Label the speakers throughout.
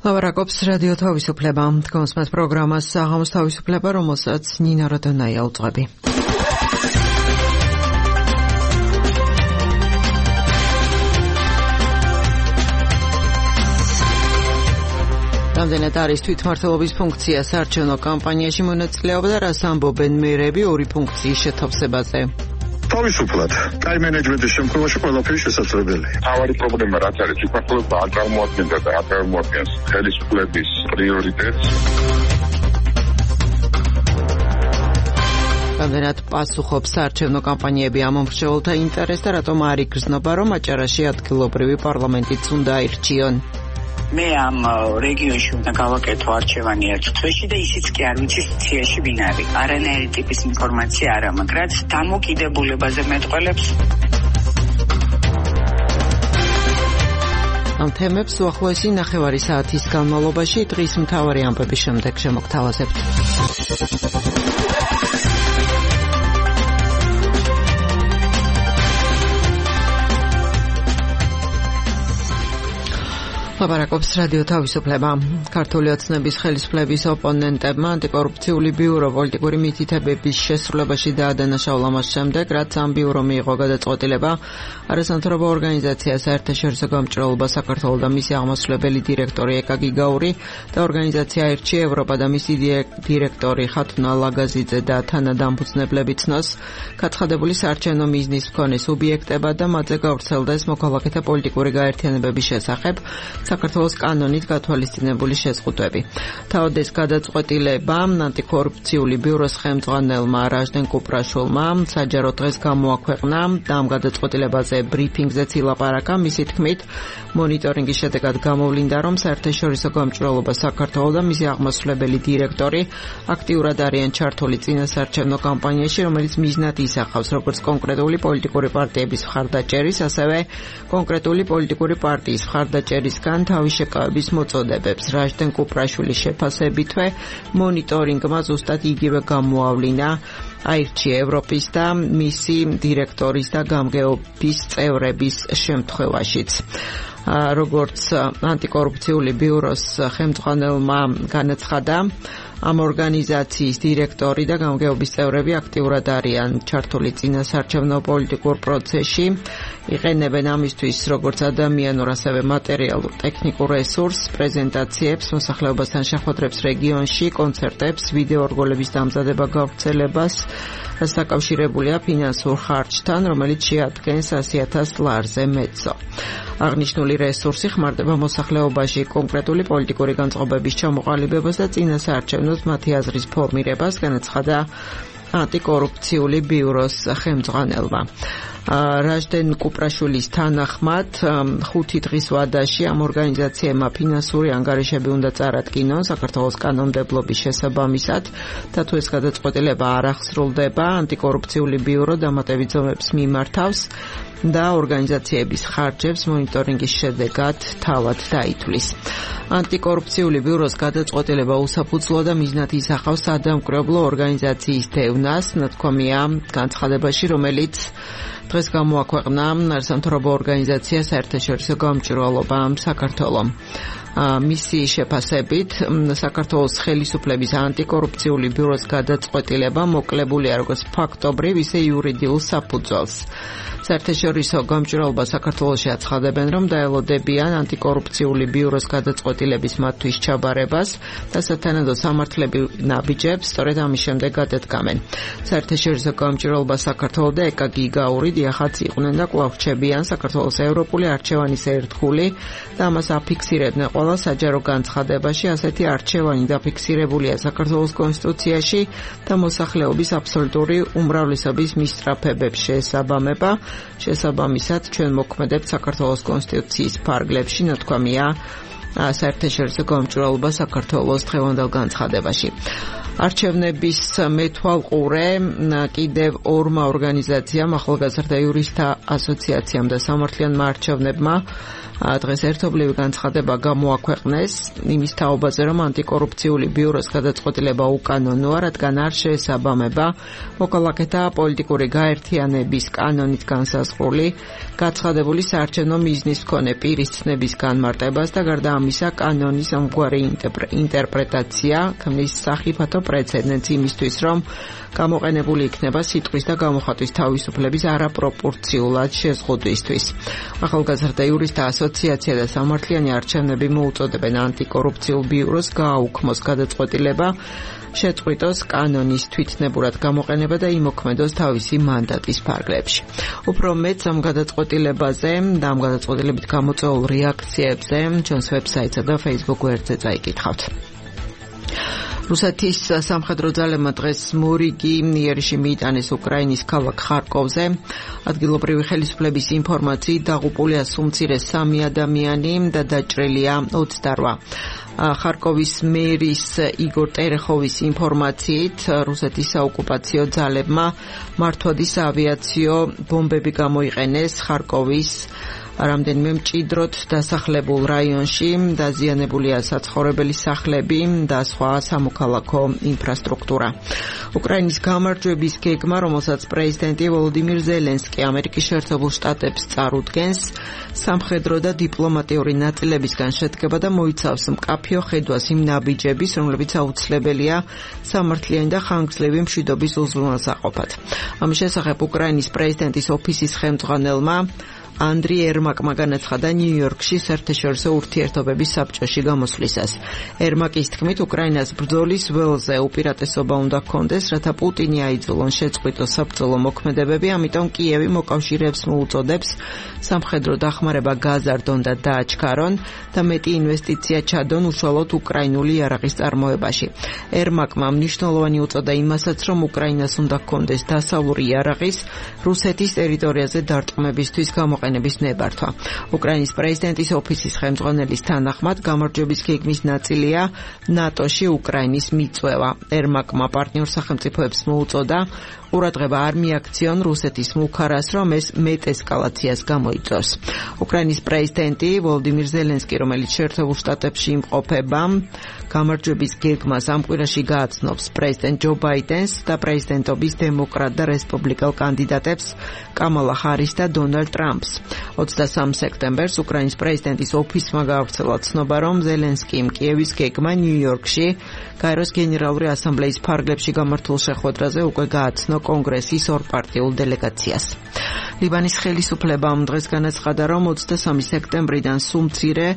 Speaker 1: ლაპარაკობს რადიო თავისუფლება. დგომს მას პროგრამას საღამოს თავისუფლება, რომელსაც ნინა როდონაია უძღვები. რამდენად არის თვითმმართველობის ფუნქცია საარჩევნო კამპანიაში მონაწილეობა და რას ამბობენ მერები ორი ფუნქციის შეთავსებაზე?
Speaker 2: თავისუფლად, ტაიმ მენეჯმენტის შემთხვევაში ყველაფერი შესაძლებელია.
Speaker 3: თავარი პრობლემა რაც არის, თვითმმართველობა არ წარმოადგენდა და არ წარმოადგენს ხელისუფლების პრიორიტეტს.
Speaker 1: რამდენად პასუხობს საარჩევნო კამპანიები ამ მომხრეებელთა ინტერესს და რატომ არ იგრძნობა, რომ აჭარაში ადგილობრივი პარლამენტიც უნდა აირჩიონ?
Speaker 4: მე ამ რეგიონში უნდა გავაკეთო არჩევანი ერთ თვეში და ისიც კი არ ვიცი სიციაში ვინ არის. არანაირი ტიპის ინფორმაცია არა, მაგრამ დამოკიდებულებაზე მეტყველებს. ამ თემებს უახლოესი ნახევარი საათის განმავლობაში დღის მთავარი ამბების შემდეგ შემოგთავაზებთ. ლაპარაკობს რადიო თავისუფლება. ქართული ოცნების ხელისუფლების ოპონენტებმა ანტიკორუფციული ბიურო პოლიტიკური მითითებების შესრულებაში დაადანაშაულა მას შემდეგ, რაც ამ ბიურო მიიღო გადაწყვეტილება არასამთავრობო ორგანიზაცია საერთაშორისო გამჭრელობა საქართველოს და მისი აღმასრულებელი დირექტორი ეკა გიგაური და ორგანიზაცია აირჩია ევროპა და მისი დირექტორი ხათუნა ლაგაზიძე და თანადამფუძნებლები ცნოს გაცხადებული საარჩევნო მიზნის მქონე სუბიექტებად და მათზე გავრცელდეს მოქალაქეთა პოლიტიკური გაერთიანებების შესახებ საქართველოს კანონით გათვალისწინებული შეზღუდვები. თავად ეს გადაწყვეტილება ანტიკორუფციული ბიუროს ხელმძღვანელმა რაჟდენ კუპრაშვილმა საჯარო დღეს გამოაქვეყნა და ამ გადაწყვეტილებაზე ბრიფინგზეც ილაპარაკა. მისი თქმით, მონიტორინგის შედეგად გამოვლინდა, რომ საერთაშორისო გამჭრელობა საქართველოს და მისი აღმასრულებელი დირექტორი აქტიურად არიან ჩართული წინასაარჩევნო კამპანიაში, რომელიც მიზნად ისახავს როგორც კონკრეტული პოლიტიკური პარტიების მხარდაჭერის, ასევე კონკრეტული პოლიტიკური პარტიის მხარდაჭერისგან თავის შეკავების მოწოდებებს. რაჟდენ კუპრაშვილის შეფასებითვე მონიტორინგმა ზუსტად იგივე გამოავლინა აირჩია ევროპის და მისი დირექტორის და გამგეობის წევრების შემთხვევაშიც. როგორც ანტიკორუფციული ბიუროს ხელმძღვანელმა განაცხადა, ამ ორგანიზაციის დირექტორი და გამგეობის წევრები აქტიურად არიან ჩართული წინასაარჩევნო პოლიტიკურ პროცესში, იყენებენ ამისთვის როგორც ადამიანურ, ასევე მატერიალურ ტექნიკურ რესურსს, პრეზენტაციებს, მოსახლეობასთან შეხვედრებს რეგიონში, კონცერტებს, ვიდეო რგოლების დამზადება გავრცელებას, რაც დაკავშირებულია ფინანსურ ხარჯთან, რომელიც შეადგენს 100,000 ლარზე მეტსო. აღნიშნული რესურსი ხმარდება მოსახლეობაში კონკრეტული პოლიტიკური განწყობების ჩამოყალიბებას და წინასაარჩევნო მათი აზრის ფორმირებას, განაცხადა ანტიკორუფციული ბიუროს ხელმძღვანელმა. რაჟდენ კუპრაშვილის თანახმად 5 დღის ვადაში ამ ორგანიზაციებმა ფინანსური ანგარიშები უნდა წარადგინონ საქართველოს კანონმდებლობის შესაბამისად და თუ ეს გადაწყვეტილება არ აღსრულდება, ანტიკორუფციული ბიურო დამატებით ზომებს მიმართავს და ორგანიზაციების ხარჯებს მონიტორინგის შედეგად თავად დაითვლის. ანტიკორუფციული ბიუროს გადაწყვეტილება უსაფუძვლო და მიზნად ისახავს სადამკვირვებლო ორგანიზაციის დევნას, ნათქვამია განცხადებაში, რომელიც დღეს გამოაქვეყნა არასამთავრობო ორგანიზაცია საერთაშორისო გამჭრელობა საქართველოს. მისი შეფასებით, საქართველოს ხელისუფლების ანტიკორუფციული ბიუროს გადაწყვეტილება მოკლებულია როგორც ფაქტობრივ, ისე იურიდიულ საფუძველს. საერთაშორისო გამჭრელობა საქართველოში აცხადებენ, რომ დაელოდებიან ანტიკორუფციული ბიუროს გადაწყვეტილების მათთვის ჩაბარებას და სათანადო სამართლებრივ ნაბიჯებს სწორედ ამის შემდეგ გადადგამენ. საერთაშორისო გამჭრელობა საქართველოს და ეკა გიგაური დიახაც იყვნენ და კვლავ რჩებიან საქართველოს ევროპული არჩევანის ერთგული და ამას აფიქსირებდნენ ყველა საჯარო განცხადებაში. ასეთი არჩევანი დაფიქსირებულია საქართველოს კონსტიტუციაში და მოსახლეობის აბსოლუტური უმრავლესობის მისწრაფებებს შეესაბამება. შესაბამისად, ჩვენ მოქმედებთ საქართველოს კონსტიტუციის ფარგლებში, ნათქვამია საერთაშორისო გამჭრელობა საქართველოს დღევანდელ განცხადებაში. არჩევნების მეთვალყურე კიდევ ორმა ორგანიზაციამ, ახალგაზრდა იურისტთა ასოციაციამ და სამართლიანმა არჩევნებმა
Speaker 1: დღეს ერთობლივი განცხადება გამოაქვეყნეს იმის თაობაზე, რომ ანტიკორუფციული ბიუროს გადაწყვეტილება უკანონოა, რადგან არ შეესაბამება მოქალაქეთა პოლიტიკური გაერთიანების კანონით განსაზღვრული გაცხადებული საარჩევნო მიზნის მქონე პირის ცნების განმარტებას და გარდა ამისა კანონის ამგვარი ინტერპრეტაცია ქმნის სახიფათო პრეცედენტს იმისთვის, რომ გამოყენებული იქნება სიტყვის და გამოხატვის თავისუფლების არაპროპორციულად შეზღუდვისთვის. ახალგაზრდა იურისტთა ასოციაცია და სამართლიანი არჩევნები მოუწოდებენ ანტიკორუფციულ ბიუროს გააუქმოს გადაწყვეტილება, შეწყვიტოს კანონის თვითნებურად გამოყენება და იმოქმედოს თავისი მანდატის ფარგლებში. უფრო მეტ ამ გადაწყვეტილებაზე და ამ გადაწყვეტილებით გამოწვეულ რეაქციებზე ჩვენს ვებსაიტსა და Facebook გვერდზე წაიკითხავთ. რუსეთის სამხედრო ძალებმა დღეს მორიგი იერიში მიიტანეს უკრაინის ქალაქ ხარკოვზე. ადგილობრივი ხელისუფლების ინფორმაციით დაღუპულია სულ მცირე 3 ადამიანი და დაჭრილია 28. ხარკოვის მერის იგორ ტერეხოვის ინფორმაციით რუსეთის საოკუპაციო ძალებმა მართვადის ავიაციო ბომბები გამოიყენეს ხარკოვის რამდენიმე მჭიდროდ დასახლებულ რაიონში, დაზიანებულია საცხოვრებელი სახლები და სხვა სამოქალაქო ინფრასტრუქტურა. უკრაინის გამარჯვების გეგმა, რომელსაც პრეზიდენტი ვოლოდიმირ ზელენსკი ამერიკის შეერთებულ შტატებს წარუდგენს, სამხედრო და დიპლომატიური ნაწილებისგან შედგება და მოიცავს მკაფიო ხედვას იმ ნაბიჯების, რომლებიც აუცილებელია სამართლიანი და ხანგრძლივი მშვიდობის უზრუნველსაყოფად. ამის შესახებ უკრაინის პრეზიდენტის ოფისის ხელმძღვანელმა ანდრი ერმაკმა განაცხადა ნიუ-იორკში საერთაშორისო ურთიერთობების საბჭოში გამოსვლისას. ერმაკის თქმით, უკრაინას ბრძოლის ველზე უპირატესობა უნდა ჰქონდეს, რათა პუტინი აიძულონ შეწყვიტოს საბრძოლო მოქმედებები, ამიტომ კიევი მოკავშირეებს მოუწოდებს სამხედრო დახმარება გააზარდონ და დააჩქარონ და მეტი ინვესტიცია ჩადონ უშუალოდ უკრაინული იარაღის წარმოებაში. ერმაკმა მნიშვნელოვანი უწოდა იმასაც, რომ უკრაინას უნდა ჰქონდეს დასავლური იარაღის რუსეთის ტერიტორიაზე დარტყმებისთვის გამოყენების ნებართვა. უკრაინის პრეზიდენტის ოფისის ხელმძღვანელის თანახმად გამარჯვების გეგმის ნაწილია ნატოში უკრაინის მიწვევა. ერმაკმა პარტნიორ სახელმწიფოებს მოუწოდა ყურადღება არ მიაქციონ რუსეთის მუქარას, რომ ეს მეტ ესკალაციას გამოიწვევს. უკრაინის პრეზიდენტი ვოლოდიმირ ზელენსკი, რომელიც შეერთებულ შტატებში იმყოფება, გამარჯვების გეგმას ამ კვირაში გააცნობს პრეზიდენტ ჯო ბაიდენს და პრეზიდენტობის დემოკრატ და რესპუბლიკელ კანდიდატებს კამალა ჰარის და დონალდ ტრამპს. 23 სექტემბერს უკრაინის პრეზიდენტის ოფისმა გაავრცელა ცნობა, რომ ზელენსკიმ კიევის გეგმა ნიუ-იორკში გაეროს გენერალური ასამბლეის ფარგლებში გამართულ შეხვედრაზე უკვე გააცნო კონგრესის ორპარტიულ დელეგაციას. ლიბანის ხელისუფლებამ დღეს განაცხადა, რომ 23 სექტემბრიდან სულ მცირე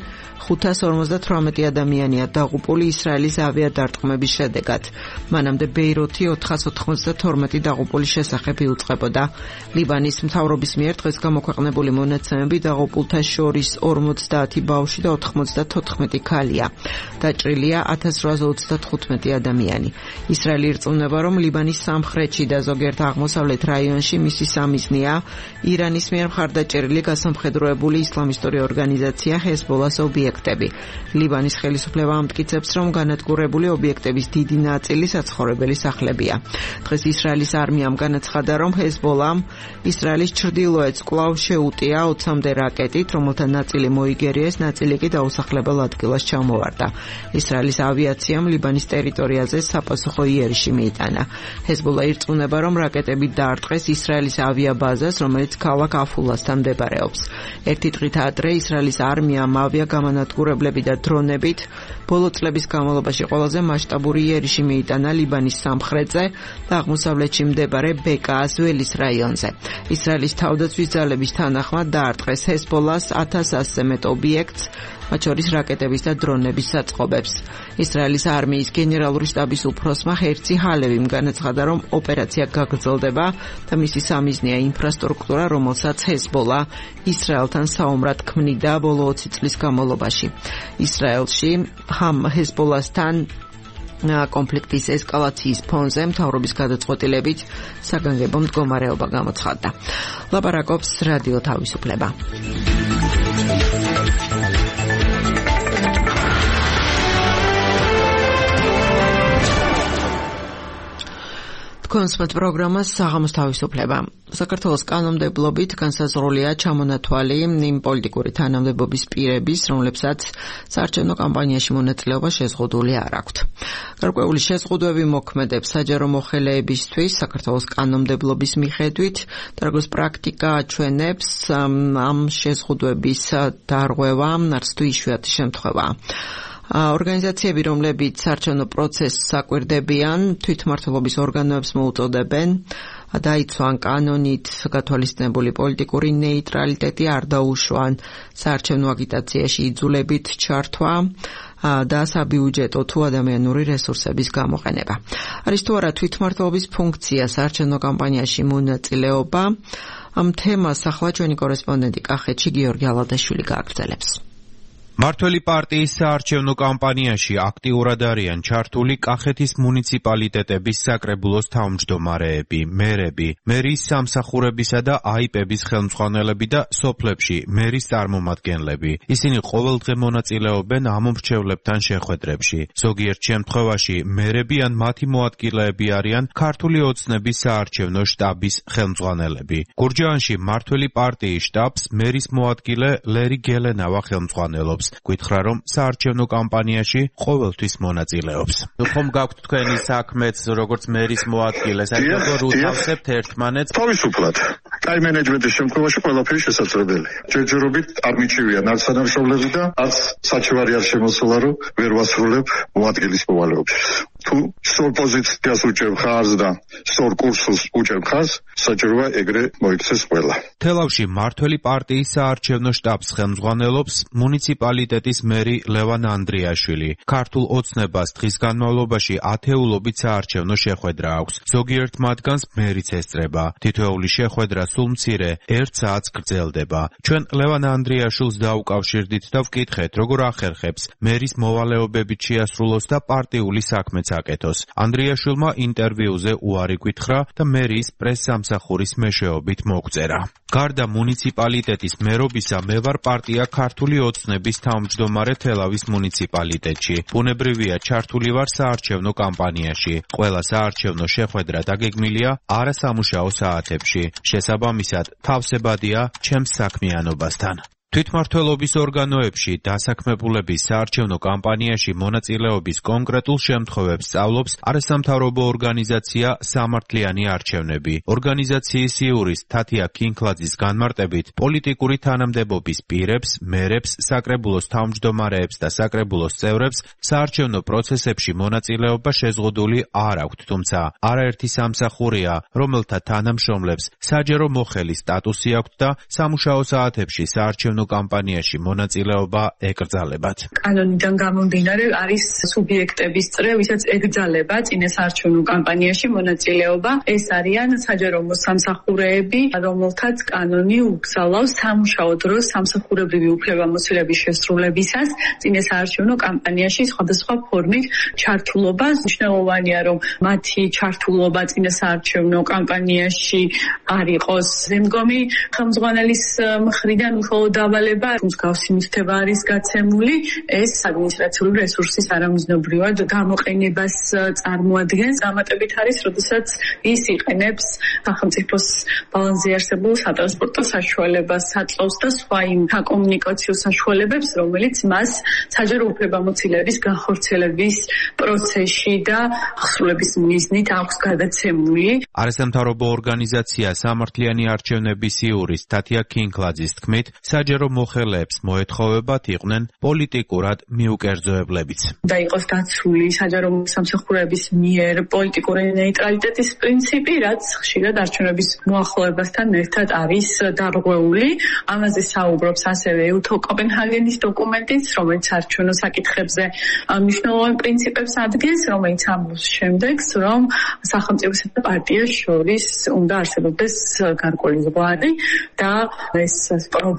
Speaker 1: 558 ადამიანია დაღუპული ისრაელის ავიადარტყმების შედეგად. მანამდე ბეირუთი 492 დაღუპულის შესახებ იუწყებოდა. ლიბანის მთავრობის მიერ დღეს გამოქვეყნებული მონაცემები დაღუპულთა შორის 50 ბავშვი და 94 ქალია. დაჭრილია 1835 ადამიანი. ისრაელი ირწმუნება, რომ ლიბანის სამხრეთში და ზოგიერთ აღმოსავლეთ რაიონში მისი სამიზნეა ირანის მიერ მხარდაჭერილი გასამხედროებული ისლამისტური ორგანიზაცია ჰეზბოლას ობიექტები. ლიბანის ხელისუფლება ამტკიცებს, რომ განადგურებული ობიექტების დიდი ნაწილი საცხოვრებელი სახლებია. დღეს ისრაელის არმიამ განაცხადა, რომ ჰეზბოლამ ისრაელის ჩრდილოეთს კვლავ შეუტია 20-მდე რაკეტით, რომელთა ნაწილი მოიგერიეს, ნაწილი კი დაუსახლებელ ადგილას ჩამოვარდა. ისრაელის ავიაციამ ლიბანის ტერიტორიაზე საპასუხო იერიში მიიტანა. ჰეზბოლა ირწმუნება, რომ რაკეტები დაარტყეს ისრაელის ავიაბაზას, რომელიც ქალაქ აფულასთან მდებარეობს. ერთი დღით ადრე ისრაელის არმიამ ავიაგამანადგურებლები და დრონებით ბოლო წლების განმავლობაში ყველაზე მასშტაბური იერიში მიიტანა ლიბანის სამხრეთზე და აღმოსავლეთში მდებარე ბეკაას ველის რაიონზე. ისრაელის თავდაცვის ძალების თანახმად დაარტყეს ჰეზბოლას 1100-ზე მეტ ობიექტს, მათ შორის რაკეტების და დრონების საწყობებს. ისრაელის არმიის გენერალური შტაბის უფროსმა ჰერცი ჰალევიმ განაცხადა, რომ ოპერაცია გაგრძელდება და მისი სამიზნეა ინფრასტრუქტურა, რომელსაც ჰეზბოლა ისრაელთან საომრად ქმნიდა ბოლო 20 წლის განმავლობაში. ისრაელში ჰეზბოლასთან კონფლიქტის ესკალაციის ფონზე მთავრობის გადაწყვეტილებით საგანგებო მდგომარეობა გამოცხადდა. ლაპარაკობს რადიო თავისუფლება. კონსმეთ პროგრამას საღამოს თავისუფლება. საქართველოს კანონმდებლობით განსაზღვრულია ჩამონათვალი იმ პოლიტიკური თანამდებობის პირების, რომლებსაც საარჩევნო კამპანიაში მონაწილეობა შეზღუდული არ აქვთ. გარკვეული შეზღუდვები მოქმედებს საჯარო მოხელეებისთვის საქართველოს კანონმდებლობის მიხედვით და როგორც პრაქტიკა აჩვენებს, ამ შეზღუდვების დარღვევა არც თუ იშვიათი შემთხვევაა. ორგანიზაციები, რომლებიც საარჩევნო პროცესს აკვირდებიან, თვითმმართველობის ორგანოებს მოუწოდებენ დაიცვან კანონით გათვალისწინებული პოლიტიკური ნეიტრალიტეტი, არ დაუშვან საარჩევნო აგიტაციაში იძულებით ჩართვა და საბიუჯეტო თუ ადამიანური რესურსების გამოყენება. არის თუ არა თვითმმართველობის ფუნქცია საარჩევნო კამპანიაში მონაწილეობა, ამ თემას ახლა ჩვენი კორესპონდენტი კახეთში გიორგი ალადაშვილი გააგრძელებს.
Speaker 5: მართველი პარტიის საარჩევნო კამპანიაში აქტიურად არიან ჩართული კახეთის მუნიციპალიტეტების საკრებულოს თავმჯდომარეები, მერები, მერის სამსახურებისა და აიპების ხელმძღვანელები და სოფლებში მერის წარმომადგენლები. ისინი ყოველდღე მონაწილეობენ ამ მრჩევლებთან შეხვედრებში. ზოგიერთ შემთხვევაში მერები ან მათი მოადგილეები არიან ქართული ოცნების საარჩევნო შტაბის ხელმძღვანელები. გურჯაანში მართველი პარტიის შტაბს მერის მოადგილე ლერი გელენავა ხელმძღვანელობს. გითხრა რომ საარჩევნო კამპანიაში ყოველთვის მონაწილეობს. ხომ გაქვთ თქვენი საქმეც როგორც მერის მოადგილე, საერთოდ უთავსებთ ერთმანეთს?
Speaker 2: თავისუფლად. კაი მენეჯმენტის შემთხვევაში ყველაფერი შესაძლებელია. ჯერჯერობით არ მიჩვევიან არც თანამშრომლები და არც საჩივარი არ შემოსულა, რომ ვერ ვასრულებ მოადგილის მოვალეობას. თუ სწორ პოზიციას უჭერთ ხარს და სწორ კურსს უჭერთ ხარს, საჭიროა ეგრე მოიქცეს ყველა.
Speaker 5: თელავში მართველი პარტიის საარჩევნო შტაბს ხელმძღვანელობს მუნიციპალიტეტის მერი ლევან ანდრიაშვილი. ქართულ ოცნებას დღის განმავლობაში ათეულობით საარჩევნო შეხვედრა აქვს. ზოგიერთ მათგანს მერიც ესწრება. თითოეული შეხვედრა სულ მცირე 1 საათს გრძელდება. ჩვენ ლევან ანდრიაშვილს დაუკავშირდით და ვკითხეთ, როგორ ახერხებს მერის მოვალეობებით შეასრულოს და პარტიული საქმეც აკეთოს. ანდრიაშვილმა ინტერვიუზე უარი გითხრა და მერის პრესსამსახურის მეშვეობით მოგწერა. გარდა მუნიციპალიტეტის მერობისა, მე ვარ პარტია ქართული ოცნების თავმჯდომარე თელავის მუნიციპალიტეტში. ბუნებრივია, ჩართული ვარ საარჩევნო კამპანიაში. ყველა საარჩევნო შეხვედრა დაგეგმილია არასამუშაო საათებში. შესაბამისად, თავსებადია ჩემს საქმიანობასთან. თვითმმართველობის ორგანოებში დასაქმებულების საარჩევნო კამპანიაში მონაწილეობის კონკრეტულ შემთხვევებს სწავლობს არასამთავრობო ორგანიზაცია სამართლიანი არჩევნები. ორგანიზაციის იურის თათია ქინქლაძის განმარტებით, პოლიტიკური თანამდებობის პირებს, მერებს, საკრებულოს თავმჯდომარეებს და საკრებულოს წევრებს საარჩევნო პროცესებში მონაწილეობა შეზღუდული არ აქვთ, თუმცა არაერთი სამსახურია, რომელთა თანამშრომლებს საჯარო მოხელის სტატუსი აქვთ და სამუშაო საათებში საარჩევნო კამპანიაში მონაწილეობა ეკრძალებათ.
Speaker 6: კანონიდან გამომდინარე არის სუბიექტების წრე, ვისაც ეკრძალება წინა საარჩევნო კამპანიაში მონაწილეობა. ეს არიან საჯარო სამსახურეები, რომელთაც კანონი უგზავნავს სამუშაო დროს სამსახურებრივი უფლებამოსილების შესრულებისას წინა საარჩევნო კამპანიაში სხვადასხვა ფორმით ჩართულობას. მნიშვნელოვანია, რომ მათი ჩართულობა წინა საარჩევნო კამპანიაში არ იყოს ზემდგომი ხელმძღვანელის მხრიდან უშუალოდ დავალება, მსგავსი მითითება არის გაცემული, ეს ადმინისტრაციული რესურსის არამიზნობრივად გამოყენებას წარმოადგენს. დამატებით არის, როდესაც ის იყენებს სახელმწიფოს ბალანსზე არსებულ სატრანსპორტო საშუალებას, საწყობს და სხვა იმ საკომუნიკაციო საშუალებებს, რომელიც მას საჯარო უფლებამოსილების განხორციელების პროცესში და აღსრულების მიზნით აქვს გადაცემული.
Speaker 5: არასამთავრობო ორგანიზაცია სამართლიანი არჩევნების იურის თათია ქინქლაძის თქმით, საჯარო მოხელეებს მოეთხოვებათ იყვნენ პოლიტიკურად მიუკერძოებლებიც.
Speaker 6: და იყოს დაცული საჯარო სამსახურეების მიერ პოლიტიკური ნეიტრალიტეტის პრინციპი, რაც ხშირად არჩევნების მოახლოებასთან ერთად არის დარღვეული. ამაზე საუბრობს ასევე უთო კოპენჰაგენის დოკუმენტიც, რომელიც არჩევნო საკითხებზე მნიშვნელოვან პრინციპებს ადგენს, რომელიც ამბობს შემდეგს, რომ სახელმწიფოსა და პარტიას შორის უნდა არსებობდეს გარკვეული ზღვარი და ეს პრობლემა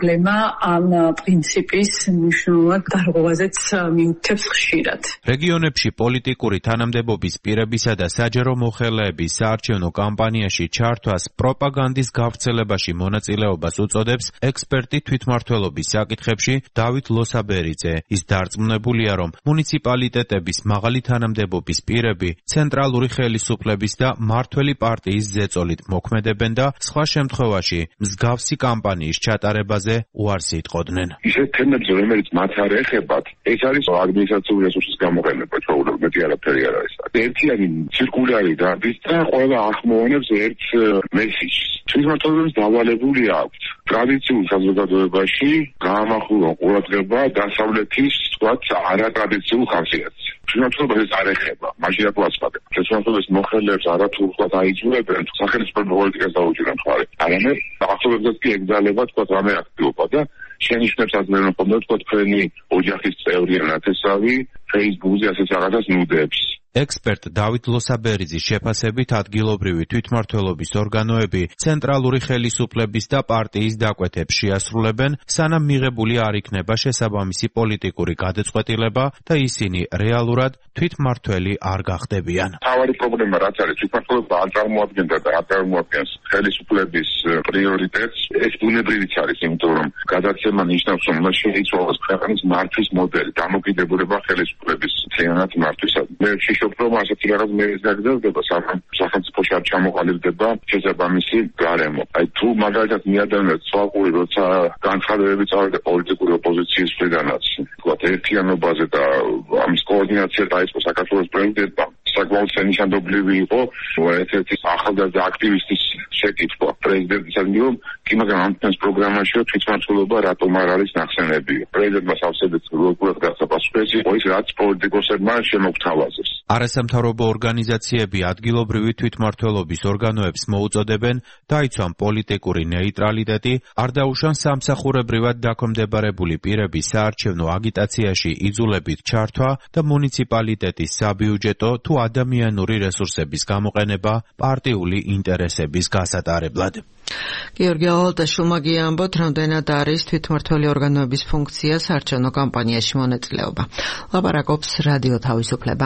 Speaker 6: ამ პრინციპის მნიშვნელოვნად დარღვევაზეც მიუთითებს ხშირად.
Speaker 5: რეგიონებში პოლიტიკური თანამდებობის პირებისა და საჯარო მოხელეების საარჩევნო კამპანიაში ჩართვას პროპაგანდის გავრცელებაში მონაწილეობას უწოდებს ექსპერტი თვითმმართველობის საკითხებში დავით ლოსაბერიძე. ის დარწმუნებულია, რომ მუნიციპალიტეტების მაღალი თანამდებობის პირები ცენტრალური ხელისუფლების და მმართველი პარტიის ზეწოლით მოქმედებენ და სხვა შემთხვევაში მსგავსი კამპანიის ჩატარებაზე უარს იტყოდნენ.
Speaker 3: ისეთ თემებზე, რომელიც მათ არ ეხებათ, ეს არის ადმინისტრაციული რესურსის გამოყენება, ჩვეულებრივ მეტი არაფერი არ არის. ერთიანი ცირკულარი დადის და ყველა ახმოვანებს ერთ მესიჯს. თვითმმართველობებს დავალებული აქვს ტრადიციულ საზოგადოებაში გაამახვილონ ყურადღება დასავლეთის, თქვათ, არატრადიციულ ხასიათს. თვითმმართველობას ეს არ ეხება, მაშინ რა გვასწავლებს. თვითმმართველობის მოხელეებს არათუ თქვათ აიძულებენ სახელმწიფო პოლიტიკას დაუჭირენ მხარე. არამედ ახსოვებდათ კი ეკძალებათ თქვათ რამე აქტივობა და შენიშნებს აზრენ ხოლმე თქვათ თქვენი ოჯახის წევრი ნათესავი Facebook-ზე ასეთ რაღაცას ნუდებს.
Speaker 5: ექსპერტ დავით ლოსაბერიძის შეფასებით ადგილობრივი თვითმმართველობის ორგანოები ცენტრალური ხელისუფლების და პარტიის დაკვეთებს შეასრულებენ, სანამ მიღებული არ იქნება შესაბამისი პოლიტიკური გადაწყვეტილება და ისინი რეალურად თვითმმართველი არ გახდებიან.
Speaker 3: თავარი პრობლემა რაც არის, თვითმმართველობა არ წარმოადგენდა და არ წარმოადგენს ხელისუფლების პრიორიტეტს. ეს ბუნებრივიც არის, იმიტომ რომ გადაცემა ნიშნავს, რომ მას შეიცვალოს ქვეყნის მართვის მოდელი, დამოკიდებულება ხელისუფლების მთლიანად მართვისადმი. მე ვშიშობ, რომ ასეთი რაღაც მერის გაგრძელდება, სახელმწიფოში არ ჩამოყალიბდება შესაბამისი გარემო. აი თუ მაგალითად მიადანეთ ცალკური, როცა განცხადებები წავიდა პოლიტიკური ოპოზიციის მხრიდანაც, თქვათ ერთიანობაზე და ამის კოორდინაცია დაიწყო საქართველოს პრეზიდენტმა, საკმაოდ შენიშნებრივი იყო ერთ-ერთი ახალგაზრდა აქტივისტის შეკითხვა პრეზიდენტისადმი, რომ კი მაგრამ ამ თემის პროგრამაშიო თვითმმართველობა რატომ არ არის ნახსენები. პრეზიდენტმა სავსედით როგორ გახდა პასუხი, იყო ის რაც პოლიტიკოსებმა შემოგთავაზეს.
Speaker 5: არასამთავრობო ორგანიზაციები ადგილობრივი თვითმმართველობის ორგანოებს მოუწოდებენ დაიცვან პოლიტიკური ნეიტრალიტეტი, არ დაუშან სამსახურებრივად დაქვემდებარებული პირების საარჩევნო აგიტაციაში იძულებით ჩართვა და მუნიციპალიტეტის საბიუჯეტო თუ ადამიანური რესურსების გამოყენება პარტიული ინტერესების გასატარებლად.
Speaker 1: გიორგი ალალტაშვილმა გიამბოთ, რამდენად არის თვითმმართველი ორგანოების ფუნქცია საარჩევნო კამპანიაში მონაწილეობა. ლაპარაკობს რადიო თავისუფლება.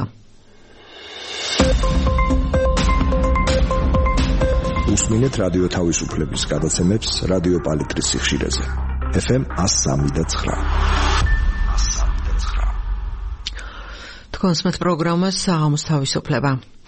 Speaker 7: უსმინეთ რადიო თავისუფლების გადაცემებს რადიო პალიტრის სიხშირეზე. FM 103.9.
Speaker 1: თქვენს მეც პროგრამას საღამოს თავისუფლება.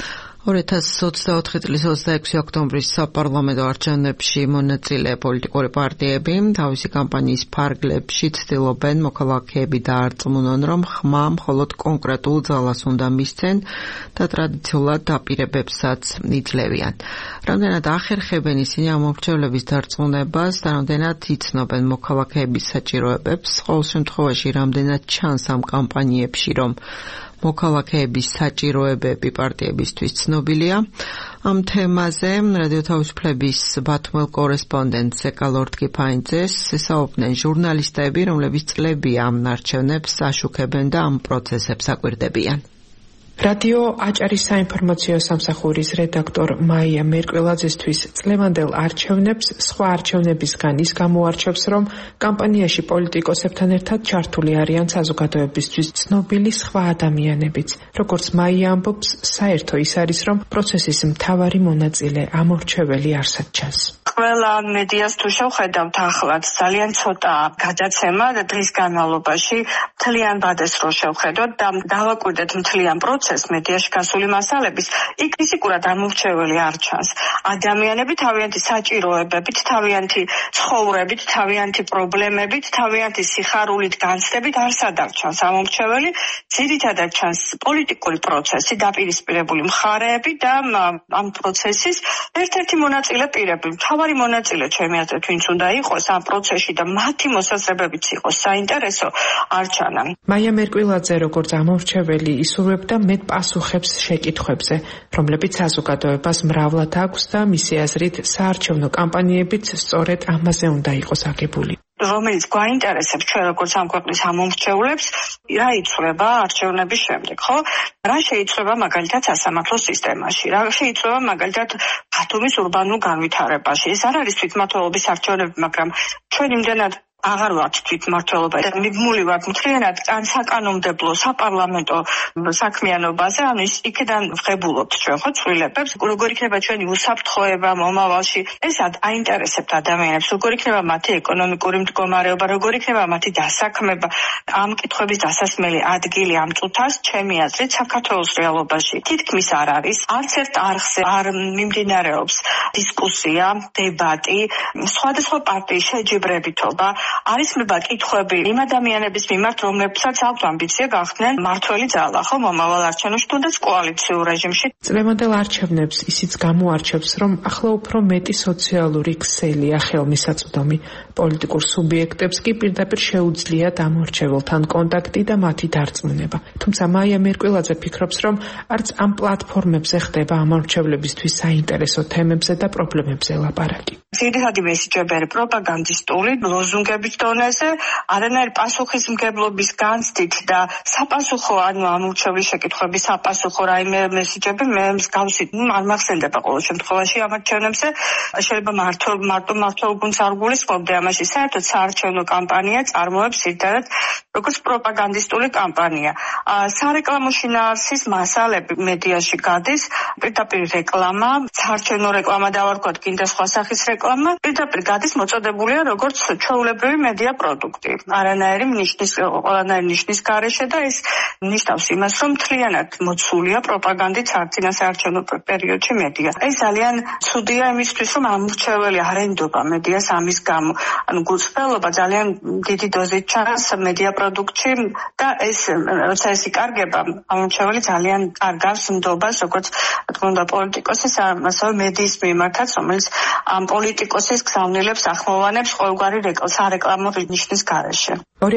Speaker 1: 2024 წლის 26 ოქტომბრის საპარლამენტო არჩევნებში მონაწილე პოლიტიკური პარტიები თავისი კამპანიის ფარგლებში ცდილობენ მოქალაქეები დაარწმუნონ, რომ ხმა მხოლოდ კონკრეტულ ძალას უნდა მისცენ და ტრადიციულად დაპირებებსაც იძლევიან. რამდენად ახერხებენ ისინი ამ მომრჩევლების დარწმუნებას და რამდენად იცნობენ მოქალაქეების საჭიროებებს, ყოველ შემთხვევაში რამდენად ჩანს ამ კამპანიებში, რომ მოქალაქეების საჭიროებები პარტიებისთვის ცნობილია. ამ თემაზე რადიო თავისუფლების ბათუმელ კორესპონდენტ ზეკალორდ კიფაინძეს ესაუბრნენ ჟურნალისტები, რომლებიც წლებია ამ არჩევნებს აშუქებენ და ამ პროცესებს აკვირდებიან.
Speaker 8: რადიო აჭარის საინფორმაციო სამსახურის რედაქტორ მაია მერკველაძესთვის წლევანდელ არჩევნებს სხვა არჩევნებისგან ის გამოარჩევს, რომ კამპანიაში პოლიტიკოსებთან ერთად ჩართული არიან საზოგადოებისთვის ცნობილი სხვა ადამიანებიც. როგორც მაია ამბობს, საერთო ის არის, რომ პროცესის მთავარი მონაწილე ამორჩეველი არსად ჩანს.
Speaker 9: ყველა მედიას თუ შევხედავთ ახლაც ძალიან ცოტა გადაცემა და დღის განმავლობაში მთლიან ბადეს რო შევხედოთ და დავაკვირდეთ მთლიან პროცესს მედიაში გასული მასალების, იქ ფიზიკურად ამორჩეველი არ ჩანს. ადამიანები თავიანთი საჭიროებებით, თავიანთი ცხოვრებით, თავიანთი პრობლემებით, თავიანთი სიხარულით, განცდებით არსად არ ჩანს ამორჩეველი. ძირითადად ჩანს პოლიტიკური პროცესი, დაპირისპირებული მხარეები და ამ პროცესის ერთ-ერთი მონაწილე პირები. მთავარი მონაწილე ჩემი აზრით ვინც უნდა იყოს ამ პროცესში და მათი მოსაზრებებიც იყოს საინტერესო არ ჩანან.
Speaker 8: მაია მერკვილაძე როგორც ამორჩეველი ისურვებდა მეტ პასუხებს შეკითხვებზე, რომლებიც საზოგადოებას მრავლად აქვს და მისი აზრით საარჩევნო კამპანიებიც სწორედ ამაზე უნდა იყოს აგებული.
Speaker 9: რომელიც გვაინტერესებს ჩვენ როგორც ამ ქვეყნის ამომრჩევლებს, რა იცვლება არჩევნების შემდეგ, ხო? რა შეიცვლება მაგალითად სასამართლო სისტემაში, რა შეიცვლება მაგალითად ბათუმის ურბანულ განვითარებაში. ეს არ არის თვითმმართველობის არჩევნები, მაგრამ ჩვენ იმდენად აღარ ვართ თვითმმართველობა და მიბმული ვართ მთლიანად საკანონმდებლო საპარლამენტო საქმიანობაზე, ანუ იქიდან ვღებულობთ ჩვენ ხო ცვლილებებს, როგორ იქნება ჩვენი უსაფრთხოება მომავალში, ეს აინტერესებთ ადამიანებს, როგორ იქნება მათი ეკონომიკური მდგომარეობა, როგორ იქნება მათი დასაქმება, ამ კითხვების დასასმელი ადგილი ამ წუთას ჩემი აზრით საქართველოს რეალობაში თითქმის არ არის, არც ერთ არხზე არ მიმდინარეობს დისკუსია, დებატი, სხვადასხვა პარტიის შეჯიბრებითობა, არის მება კითხვები იმ ადამიანების მიმართ, რომლებსაც აქვთ ამბიცია გახდნენ მმართველი ძალა, ხო, მომავალ არჩევნებში, თუნდაც კოალიციურ რეჟიმში.
Speaker 8: წლევანდელ არჩევნებს ისიც გამოარჩევს, რომ ახლა უფრო მეტი სოციალური ქსელია ხელმისაწვდომი. პოლიტიკურ სუბიექტებს კი პირდაპირ შეუძლიათ ამ მორჩეველთან კონტაქტი და მათი დარწმუნება. თუმცა მაია მერკვილაძე ფიქრობს, რომ არც ამ პლატფორმებზე ხდება ამ მორჩევლებისთვის საინტერესო თემებზე და პრობლემებზე ლაპარაკი.
Speaker 9: ძირითადი მესიჯები პროპაგანდისტული ლოზუნგების დონეზე, არანაირი პასუხისმგებლობის განცდით და sapasukho, ანუ ამ მორჩევლის შეკითხვების sapasukho რაიმე მესიჯები მე მსგავსი არ მახსენდება ყოველ შემთხვევაში ამ არჩევნებზე. შეიძლება მარტო მართლობუნს არ გულისხმობდი ამაში, საერთოდ საარჩევნო კამპანია წარმოებს ერთად როგორც პროპაგანდისტული კამპანია. სარეკლამო შინაარსის მასალები მედიაში გადის, პირდაპირ რეკლამა, საარჩევნო რეკლამა დავარქვათ, კიდე სხვა სახის რეკლამა, პირდაპირ გადის მოწოდებულია როგორც ჩვეულებრივი მედია პროდუქტი. არანაირი ნიშნის გარეშე და ეს ნიშნავს იმას, რომ მთლიანად მოცულია პროპაგანდით საარჩევნო პერიოდში მედია. ეს ძალიან ცუდია იმისთვის, რომ ამორჩეველი არ ენდობა მედიას ამის გამო. ანუ გულწრფელობა ძალიან დიდი დოზით ჩანს მედია პროდუქტში და ეს როცა ეს იკარგება, ამორჩეველი ძალიან კარგავს ნდობას, როგორც თქმა უნდა პოლიტიკოსის, ასევე მედიის მიმართაც, რომელიც ამ პოლიტიკოსის გზავნილებს ახმოვანებს ყოველგვარი სარეკლამო ნიშნის გარეშე.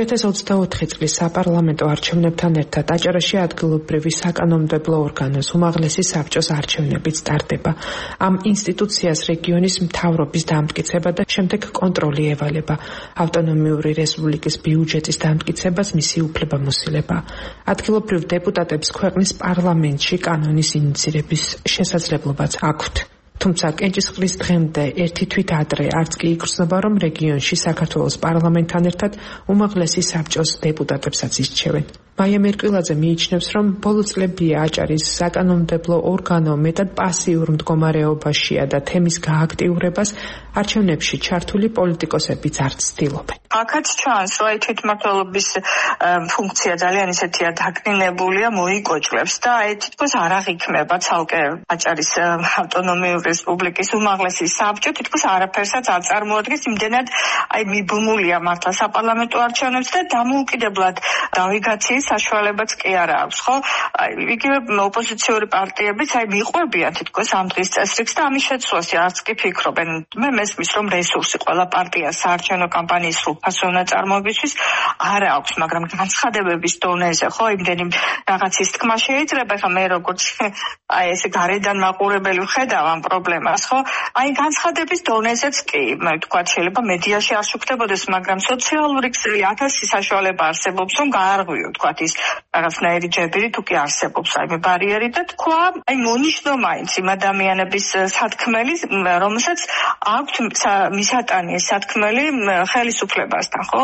Speaker 8: 2024 წლის საპარლამენტო არჩევნებთან ერთად აჭარაში ადგილობრივი საკანონმდებლო ორგანოს უმაღლესი საბჭოს არჩევნებიც ტარდება. ამ ინსტიტუციას რეგიონის მთავრობის დამტკიცება და შემდეგ კონტროლი ევალება. ავტონომიური რესპუბლიკის ბიუჯეტის დამტკიცებას მისი უფლებამოსილება. ადგილობრივ დეპუტატებს ქვეყნის პარლამენტში კანონის ინიციირების შესაძლებლობაც აქვთ. თუმცა კენჭისყრის დღემდე ერთი თვით ადრე არც კი იგრძნობა, რომ რეგიონში საქართველოს პარლამენტთან ერთად უმაღლესი საბჭოს დეპუტატებსაც ირჩევენ. მაია მერკვილაძე მიიჩნევს, რომ ბოლო წლებია აჭარის საკანონმდებლო ორგანო მეტად პასიურ მდგომარეობაშია და თემის გააქტიურებას არჩევნებში ჩართული პოლიტიკოსებიც არ ცდილობენ.
Speaker 9: აქაც ჩანს, რომ თვითმმართველობის ფუნქცია ძალიან ისეთია დაკნინებულია, მოიკოჭლებს და თითქოს არ აღიქმება ცალკე აჭარის ავტონომიური რესპუბლიკის უმაღლესი საბჭო, თითქოს არაფერსაც არ წარმოადგენს, იმდენად მიბმულია მართლა საპარლამენტო არჩევნებს და დამოუკიდებლად დავიგაციის საშუალებაც კი არ აქვს, ხო? იგივე ოპოზიციური პარტიებიც მიყვებიან თითქოს ამ დღის წესრიგს და ამის შეცვლას არც კი ფიქრობენ. მე მესმის, რომ რესურსი ყველა პარტიას საარჩევნო კამპანიის სრულფასოვნა წარმოებისთვის არ აქვს, მაგრამ განცხადებების დონეზე, ხო, იმდენი რაღაცის თქმა შეიძლება, ხა მე როგორც ესე გარედან მაყურებელი ვხედავ ამ პრობლემას, ხო? განცხადების დონეზეც კი, მე ვთქვა, შეიძლება მედიაში არ შეგდებოდეს, მაგრამ სოციალური ქსელი 1000 საშუალება არსებობს, რომ გაარღვიო, თქვა ის რაღაცნაირი ჯებირი თუ კი არსებობს ბარიერი და თქვა, მონიშნო მაინც იმ ადამიანების სათქმელი, რომელსაც აქვთ მისატანი ეს სათქმელი ხელისუფლებასთან, ხო?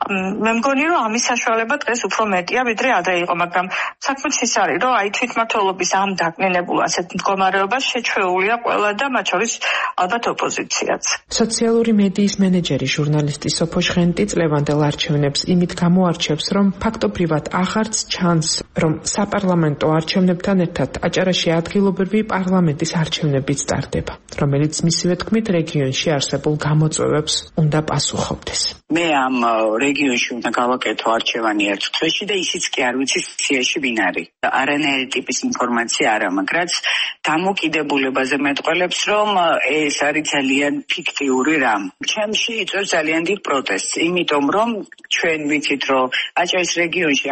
Speaker 9: მე მგონი, რომ ამის საშუალება დღეს უფრო მეტია, ვიდრე ადრე იყო, მაგრამ საქმე ის არის, რომ თვითმმართველობის ამ დაკნინებულ ასეთ მდგომარეობას შეჩვეულია ყველა და მათ შორის ალბათ ოპოზიციაც.
Speaker 8: სოციალური მედიის მენეჯერი ჟურნალისტი სოფო ჟღენტი წლევანდელ არჩევნებს იმით გამოარჩევს, რომ ფაქტობრივად აღარც ჩანს, რომ საპარლამენტო არჩევნებთან ერთად აჭარაში ადგილობრივი პარლამენტის არჩევნებიც ტარდება, რომელიც მისივე თქმით რეგიონში არსებულ გამოწვევებს უნდა პასუხობდეს.
Speaker 10: მე ამ რეგიონში უნდა გავაკეთო არჩევანი ერთ თვეში და ისიც კი არ ვიცი სიციაში ვინ არის. არანაირი ტიპის ინფორმაცია არა, მაგრამ დამოკიდებულებაზე მეტყველებს, რომ ეს არის ძალიან ფიქტიური რამ. ჩემში იწვევს ძალიან დიდ პროტესტს, იმიტომ რომ ჩვენ ვიცით, რომ აჭარის რეგიონში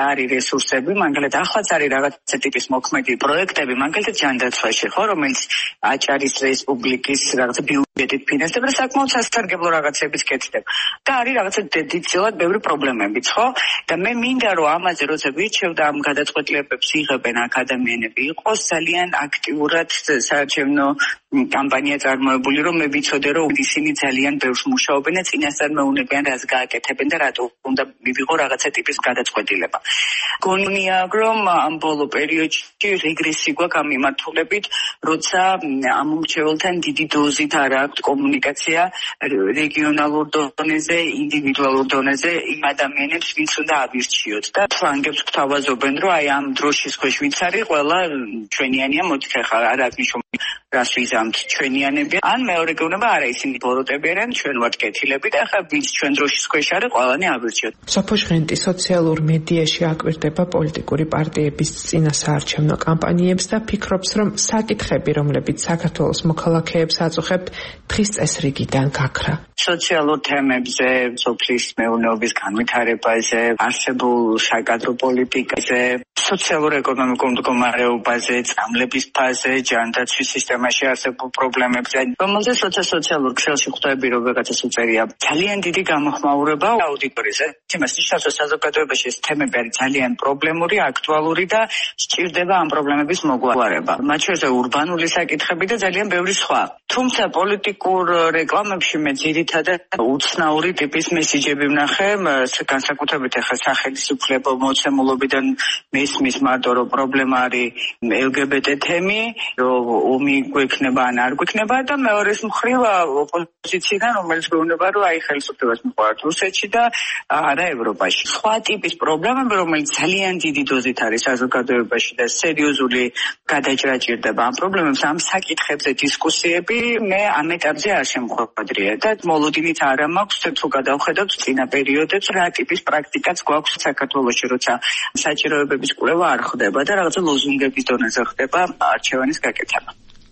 Speaker 10: არის რესურსები, მაგალითად ახლაც არის რაღაცა ტიპის მოქმედი პროექტები, მაგალითად ჯანდაცვაში, ხო, რომელიც აჭარის რესპუბლიკის რაღაცა ბიუჯეტით ფინანსდება და საკმაოდ სასარგებლო რაღაცებიც კეთდება. და არის რაღაცა დიდწილად ბევრი პრობლემებიც, ხო? და მე მინდა რომ ამაზე როცა ვირჩევ და ამ გადაწყვეტილებებს იღებენ აქ ადამიანები, იყოს ძალიან აქტიურად საარჩევნო კამპანია წარმოებული, რომ მე ვიცოდე, რომ ისინი ძალიან ბევრს მუშაობენ და წინასწარ მეუნებიან, რას გააკეთებენ და რატო უნდა მივიღო რაღაცა ტიპის გადაწყვეტილება. გონია, რომ ამ ბოლო პერიოდში რეგრესი გვაქვს ამ მიმართულებით, როცა ამ მრჩეველთან დიდი დოზით არ აქვს კომუნიკაცია რეგიონალურ დონეზე, ინდივიდუალურ დონეზე იმ ადამიანებს, ვინც უნდა ავირჩიოთ და ფლანგებს გვთავაზობენ, რომ აი ამ დროშის ქვეშ ვინც არის, ყველა ჩვენიანია, მოდით ახლა არ აქვს მნიშვნელობა რას ვიზამთ ჩვენიანები. ან მეორე გეუბნება, არა ისინი ბოროტები არიან, ჩვენ ვართ კეთილები და ახლა ვინც ჩვენ დროშის ქვეშ არის, ყველანი ავირჩიოთ.
Speaker 8: სოფო ჟღენტი სოციალურ მედიაში აკვირდება პოლიტიკური პარტიების წინა საარჩევნო კამპანიებს და ფიქრობს, რომ საკითხები, რომლებიც საქართველოს მოქალაქეებს აწუხებთ, დღის წესრიგიდან გაქრა.
Speaker 10: სოციალურ თემებზე, სოფლის მეურნეობის განვითარებაზე, არსებულ საკადრო პოლიტიკაზე, სოციალურ-ეკონომიკურ მდგომარეობაზე, წამლების ფაზე, ჯანდაცვის სისტემაში არსებულ პრობლემებზე, რომელზეც სოციალურ ქსელში ხვდები, რომ რაღაცას უწერია. ძალიან დიდი გამოხმაურება აუდიტორიაზე. იმას ნიშნავს, რომ საზოგადოებაში ეს თემები არის ძალიან პრობლემური, აქტუალური და სჭირდება ამ პრობლემების მოგვარება. მათ შორის ურბანული საკითხები და ძალიან ბევრი სხვა. თუმცა პოლიტიკურ რეკლამებში მე ძირითადად უცნაური ტიპის მესიჯები ვნახე, განსაკუთრებით ახლა სახელმწიფო მოცემულობიდან მესმის მარტო რომ პრობლემა არის LGBT თემი, რომ ომი გვექნება ან არ გვექნება და მეორეს მხრივ ოპოზიციიდან, რომელიც გვეუბნება, რომ აი ხელისუფლებას მიყვართ რუსეთში და არა ევროპაში. სხვა ტიპის პრობლემები, რომელიც ძალიან დიდი დოზით არის საზოგადოებაში და სერიოზული გადაჭრა ჭირდება ამ პრობლემებს, ამ საკითხებზე დისკუსიები მე ამ ეტაპზე არ შემოხვედრია და მოლოდინით არა მაქვს, თუ გადავხედავთ წინა პერიოდებს, რა ტიპის პრაქტიკაც გვაქვს საქართველოში, როცა საჭიროებების კვლევა არ ხდება და რაღაცა ლოზუნგების დონეზე ხდება არჩევანის გაკეთება.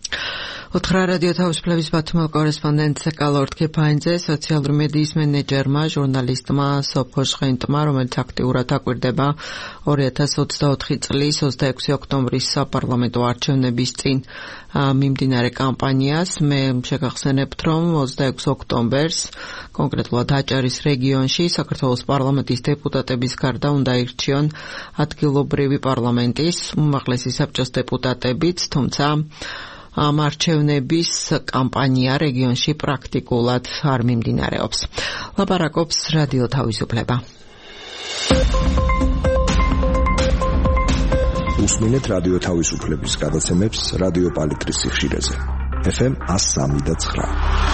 Speaker 1: უთხრა რადიო თავისუფლების ბათუმელ კორესპონდენტ კალორდ ქეფაინძე, სოციალური მედიის მენეჯერმა, ჟურნალისტმა სოფო ჟღენტმა, რომელიც აქტიურად აკვირდება 2024 წლის 26 ოქტომბრის საპარლამენტო არჩევნების წინ მიმდინარე კამპანიას. მე შეგახსენებთ, რომ 26 ოქტომბერს კონკრეტულად აჭარის რეგიონში საქართველოს პარლამენტის დეპუტატების გარდა უნდა ირჩიონ ადგილობრივი პარლამენტის უმაღლესი საბჭოს დეპუტატებიც, თუმცა ამ არჩევნების კამპანია რეგიონში პრაქტიკულად არ მიმდინარეობს. ლაპარაკობს რადიო თავისუფლება.
Speaker 7: უსმინეთ რადიო თავისუფლების გადაცემებს რადიო პალიტრის სიხშირეზე. FM 103.9.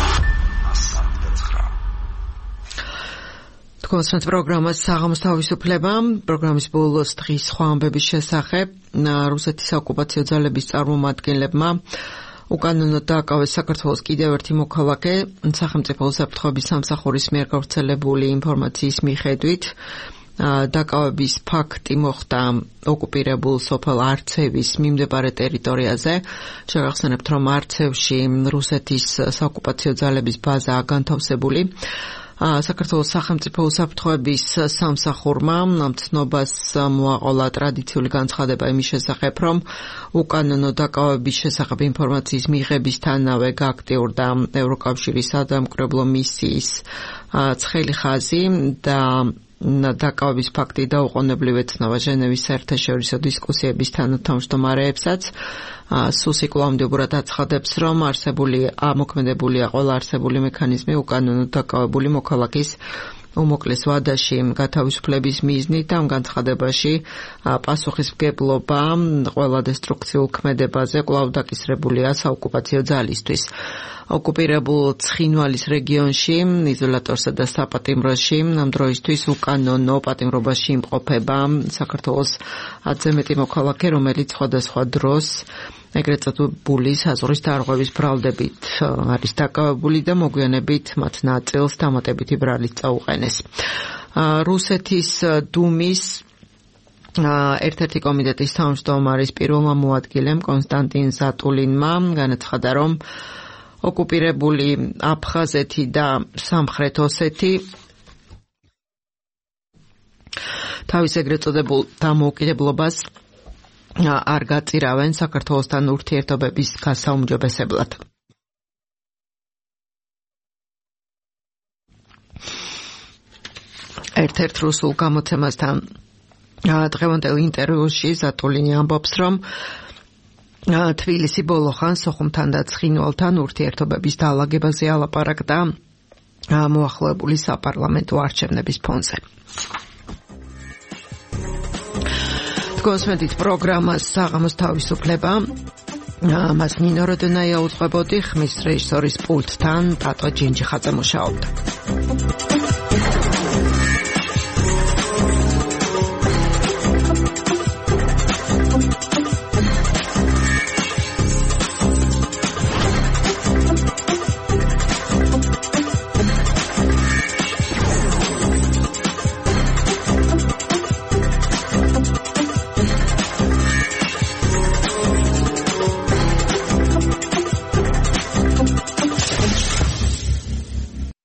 Speaker 1: კონსერტ პროგრამას საღამოს თავისუფლება. პროგრამის ბოლოს დღის სხვა ამბების შესახებ რუსეთის ოკუპაციო ძალების წარმომადგენლებმა უკანონოდ დააკავეს საქართველოს კიდევ ერთი მოქალაქე. სახელმწიფო უსაფრთხოების სამსახურის მიერ გავრცელებული ინფორმაციის მიხედვით დაკავების ფაქტი მოხდა ოკუპირებულ სოფელ არცევის მიმდებარე ტერიტორიაზე. შეგახსენებთ, რომ არცევში რუსეთის საოკუპაციო ძალების ბაზაა განთავსებული. საქართველოს სახელმწიფო უსაფრთხოების სამსახურმა ცნობას მოაყოლა ტრადიციული განცხადება იმის შესახებ, რომ უკანონო დაკავების შესახებ ინფორმაციის მიღებისთანავე გააქტიურდა ევროკავშირის სადამკვირვებლო მისიის ცხელი ხაზი და დაკავების ფაქტი დაუყოვნებლივ ეცნობა ჟენევის საერთაშორისო დისკუსიების თანათავმჯდომარეებსაც. სუსი კვლავინდებურად აცხადებს, რომ მოქმედებულია ყველა არსებული მექანიზმი უკანონოდ დაკავებული მოქალაქის უმოკლეს ვადაში გათავისუფლების მიზნით და ამ განცხადებაში პასუხისმგებლობა ყველა დესტრუქციულ ქმედებაზე კვლავ დაკისრებულია საოკუპაციო ძალისთვის. ოკუპირებულ ცხინვალის რეგიონში, იზოლატორსა და საპატიმროში ამ დროისთვის უკანონო პატიმრობაში იმყოფება საქართველოს 10-ზე მეტი მოქალაქე, რომელიც სხვადასხვა დროს ეგრეთ წოდებული საზღვრის დარღვევის ბრალდებით არის დაკავებული და მოგვიანებით მათ ნაწილს დამატებითი ბრალით წაუყენეს. რუსეთის დუმის ერთ-ერთი კომიტეტის თავმჯდომარის პირველმა მოადგილემ კონსტანტინ ზატულინმა განაცხადა, რომ ოკუპირებული აფხაზეთი და სამხრეთ ოსეთი თავის ეგრეთ წოდებულ დამოუკიდებლობას არ გაწირავენ საქართველოსთან ურთიერთობების გასაუმჯობესებლად. ერთ-ერთ რუსულ გამოცემასთან დღევანდელ ინტერვიუში ზატულინი ამბობს, რომ თბილისი ბოლო ხანს სოხუმთან და ცხინვალთან ურთიერთობების დაალაგებაზე ალაპარაკდა მოახლოებული საპარლამენტო არჩევნების ფონზე. გოსმედით პროგრამას საღამოს თავისუფლება მას ნინო როდენაია უძღვებოდი, ხმის რეჟისორის პულტთან ტატო ჯინჯიხაძე მუშაობდა.